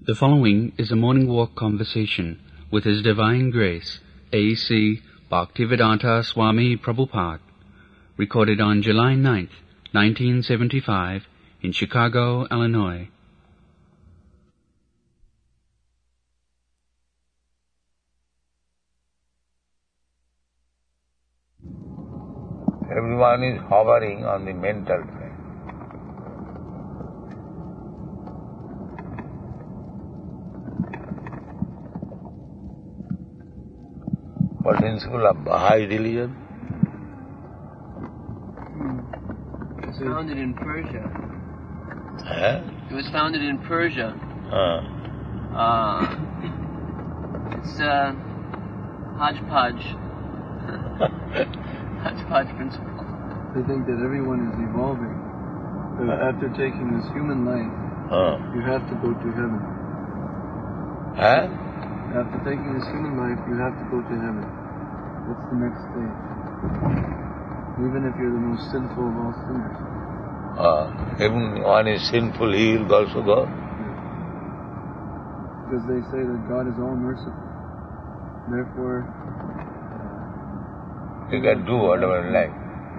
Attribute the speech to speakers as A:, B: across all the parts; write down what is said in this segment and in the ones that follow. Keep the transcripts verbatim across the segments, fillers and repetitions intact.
A: The following is a morning walk conversation with His Divine Grace, A C Bhaktivedanta Swami Prabhupada, recorded on July ninth, nineteen seventy-five, in Chicago, Illinois.
B: Everyone is hovering on the mental plane. Principle of Baha'i religion?
C: It was founded in Persia.
B: Eh?
C: It was founded in Persia.
B: Uh.
C: Uh, it's uh, hodgepodge. hodgepodge principle.
D: They think that everyone is evolving. That
B: Uh.
D: after taking this human life,
B: Uh.
D: you have to go to heaven.
B: Eh?
D: After taking this human life, you have to go to heaven. That's the next stage. Even if you're the most sinful of all sinners.
B: Uh, even one is sinful, he will also go.
D: Because they say that God is all merciful. Therefore,
B: He can do whatever he likes.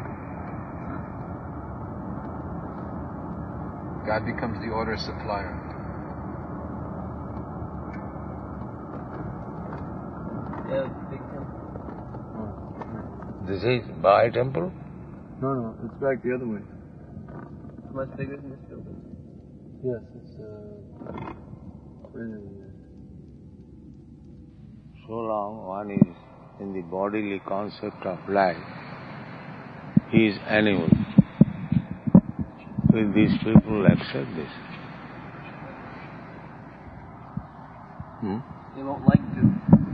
E: God becomes the order supplier.
C: Yeah, big temple.
B: This is Baha'i temple?
D: no, no, it's back the other way.
C: Much bigger than this building.
D: Yes, it's uh, right over there.
B: So long one is in the bodily concept of life, he is animal. Will these people accept this? Hmm?
C: They won't like to.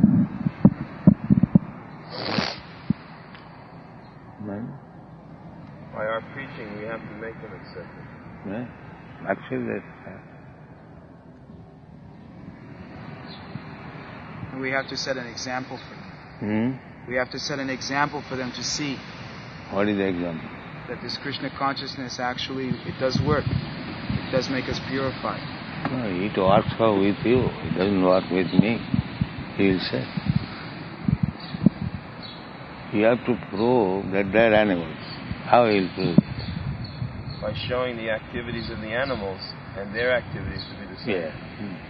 E: By our preaching, we have to make them accept it.
B: Yeah. Actually, that's
F: And we have to set an example for them.
B: hmm?
F: We have to set an example for them to see
B: What is the example?
F: that this Krishna consciousness actually, it does work. It does make us purified.
B: No, it works with you. It doesn't work with me. He will say. You have to prove that they are animals. How he will prove it?
E: By showing the activities of the animals and their activities to be the same.
B: Yeah.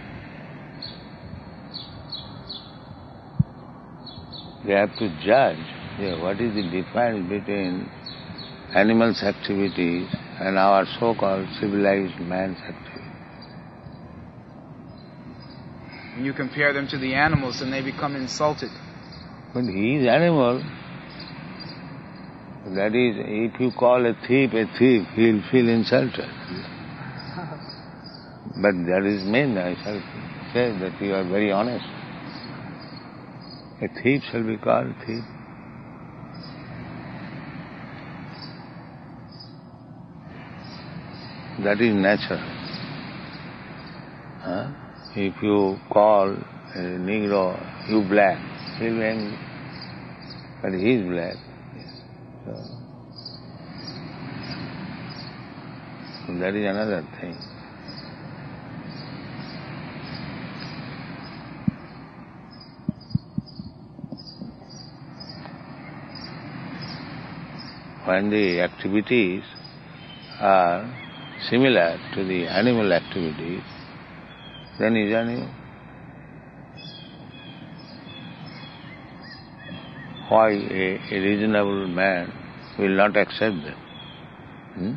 B: They have to judge yeah, what is the difference between animals' activities and our so-called civilized man's activities.
F: When you compare them to the animals, then they become insulted.
B: But he is animal. That is, if you call a thief a thief, he will feel insulted. But that is mean, I shall say that you are very honest. A thief shall be called thief. That is natural. Huh? If you call a Negro, you black, he will be angry. But he is black. So, so that is another thing. When the activities are similar to the animal activities, then is animal. Why a, a reasonable man will not accept them? Hmm?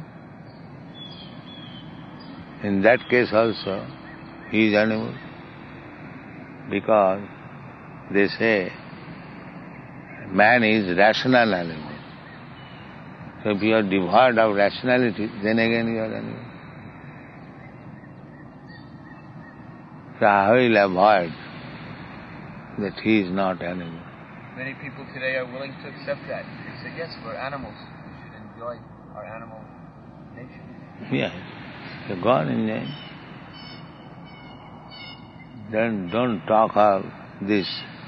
B: In that case also, he is animal, because they say man is rational animal. So if you are devoid of rationality, then again you are animal. So how will avoid that he is not animal?
C: Many people today are willing to accept that. They say, yes, we're animals. We should enjoy our animal nature.
B: Yes. So go on enjoying. Then don't talk of this,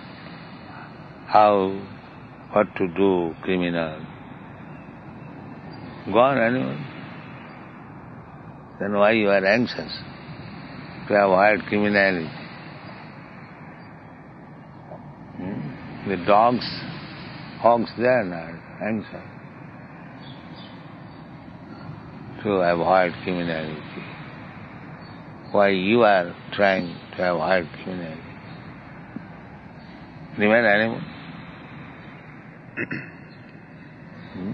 B: how, what to do, criminal. Go on animal. Then why you are anxious? to avoid criminality. Hmm? The dogs, hogs, they are not anxious to avoid criminality. Why you are trying to avoid criminality? Remain animal. hmm?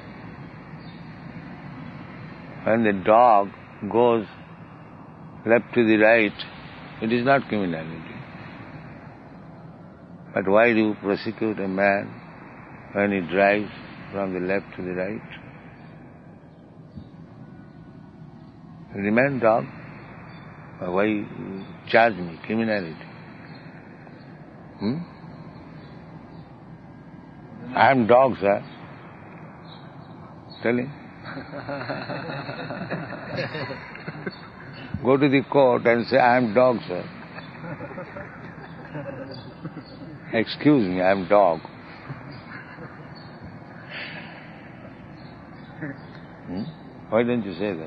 B: When the dog goes left to the right, it is not criminality. But why do you prosecute a man when he drives from the left to the right? Remain dog. Why you charge me criminality? Hmm? I am dog, sir. Tell him. Go to the court and say, I am dog, sir. Excuse me, I am dog. Hmm? Why don't you say that?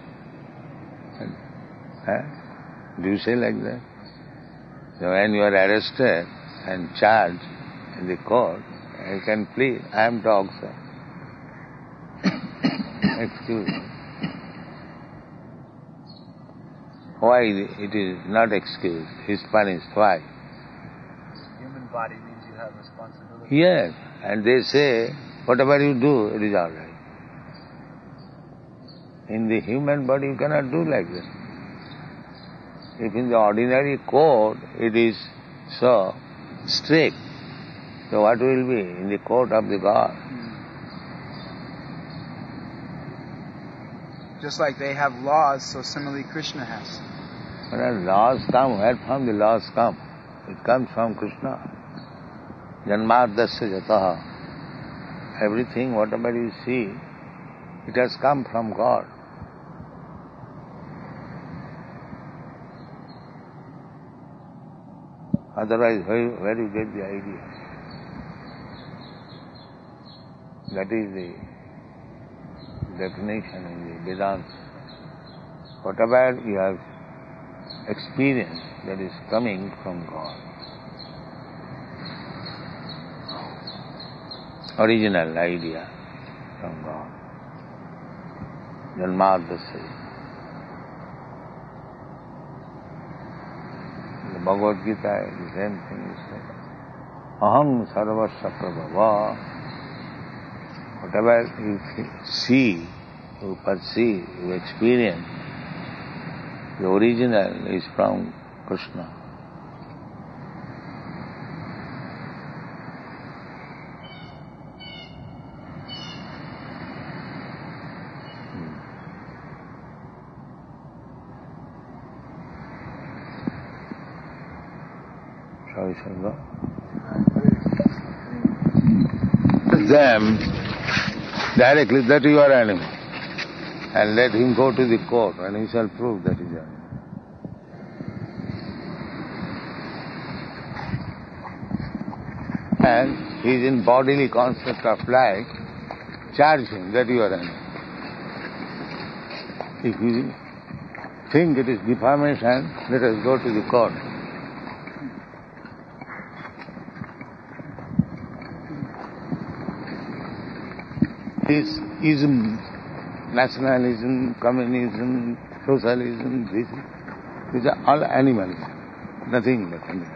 B: Huh? Do you say like that? So when you are arrested and charged in the court, you can plead, I am dog, sir. Excuse me. Why it is not excused? He is punished. Why?
C: Human body means you have responsibility.
B: Yes. And they say, whatever you do, it is all right. In the human body, you cannot do like that. If in the ordinary court, it is so strict, so what will be in the court of the God?
F: Just like they have laws, so similarly Krishna has.
B: When laws come, where from the laws come? It comes from Krishna. Janmardasya jataha. Everything, whatever you see, it has come from God. Otherwise, where, where you get the idea? That is the definition in the Vedanta. Whatever you have experienced, that is coming from God. Original idea from God. Janmardasya. The Bhagavad Gita is the same thing. It says, Aham sarvasya prabhava. Whatever you see, you perceive, you experience, the original is from Krishna. Shall we say go? Them directly that you are animal, and let him go to the court and he shall prove that he is animal. And he is in bodily concept of life, charge him that you are animal. If you think it is defamation, let us go to the court. This ism, nationalism, communism, socialism, this, these are all animalism, nothing but animal.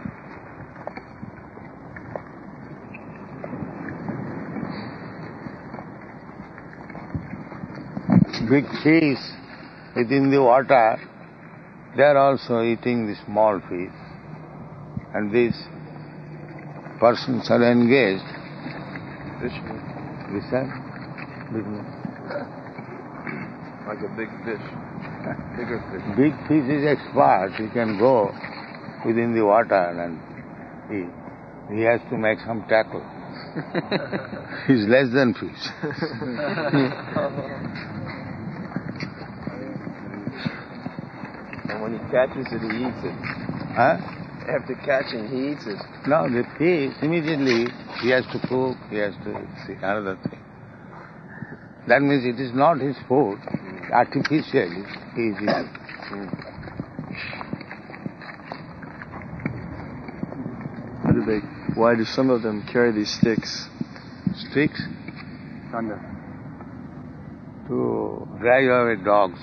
B: Big fish within the water, they are also eating the small fish. And these persons are engaged. Listen.
E: Like a big fish. Bigger fish.
B: Big fish is expert. He can go within the water and he, he has to make some tackle. He's less than fish.
E: And when he catches it, he eats it.
B: Huh?
E: After catching, he eats it.
B: No, the fish, immediately he has to cook, he has to see another thing. That means it is not his food. Artificially, he is eating.
D: big. Why do some of them carry these sticks?
B: Sticks
D: Thunder.
B: to drive away dogs.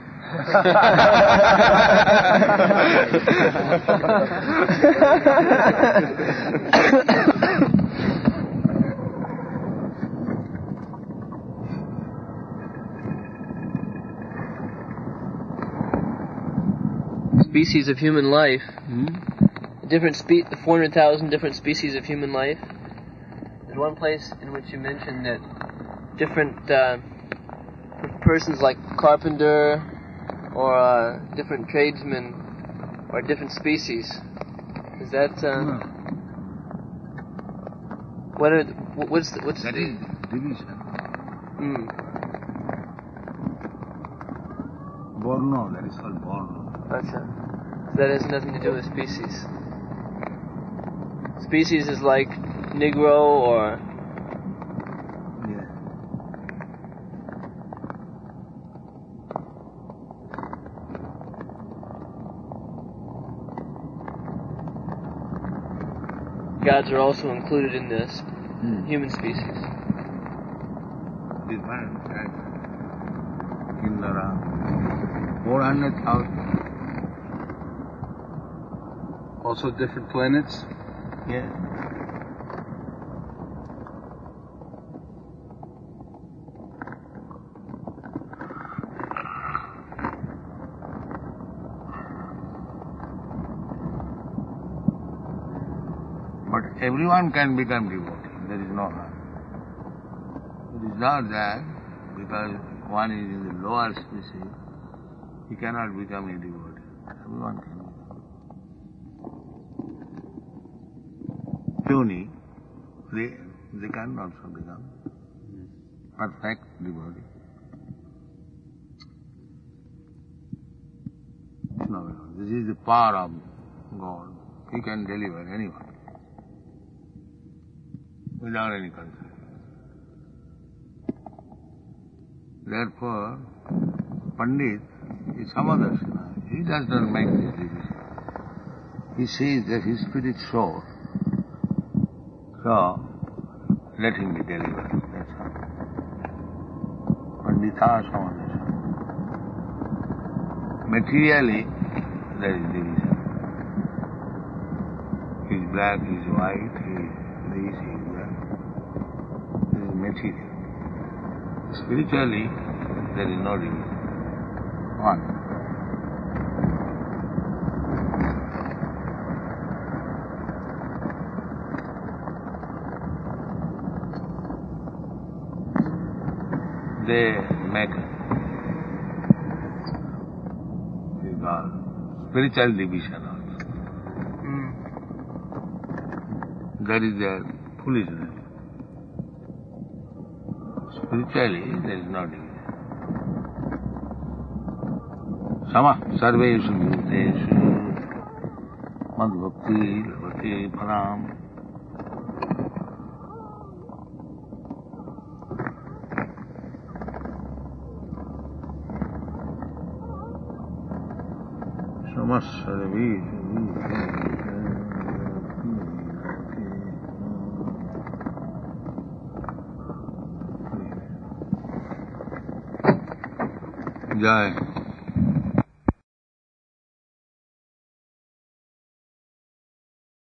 G: Species of human life.
D: Hmm?
G: Different spe- four hundred thousand different species of human life. There's one place in which you mentioned that different uh, persons like carpenter or uh, different tradesmen are different species. Is that uh,
B: No,
G: what are wh- what's the, what's
B: that
G: the,
B: is division.
G: mm,
B: Borno, that is called Borno.
G: Acha. So that has nothing to do with species. Species is like Negro or
B: Yeah.
G: gods are also included in this
B: Hmm.
G: human species.
B: Different types. Kindara. Four hundred thousand.
D: Also different planets.
B: Yeah. But everyone can become devotee. There is no harm. It is not that because one is in the lower species, he cannot become a devotee. Everyone can become. Puni, they, they can also become perfect devotee. No, no, this is the power of God. He can deliver anyone without any concern. Therefore, Pandit is Samadarshana. He does not make this division. He sees that his spirit soul. So, let him be delivered. That's all. Pandita Samadarshana. Materially, there is division. He is black, he is white, he is this, he is that. This is material. Spiritually, there is no division. One. They make spiritual division also.
G: Mm.
B: That is their foolishness. Spiritually, there is no division. Sama sarveshu bhuteshu madbhakti lavate phalam. Sama sarveshu bhuteshu. Jai.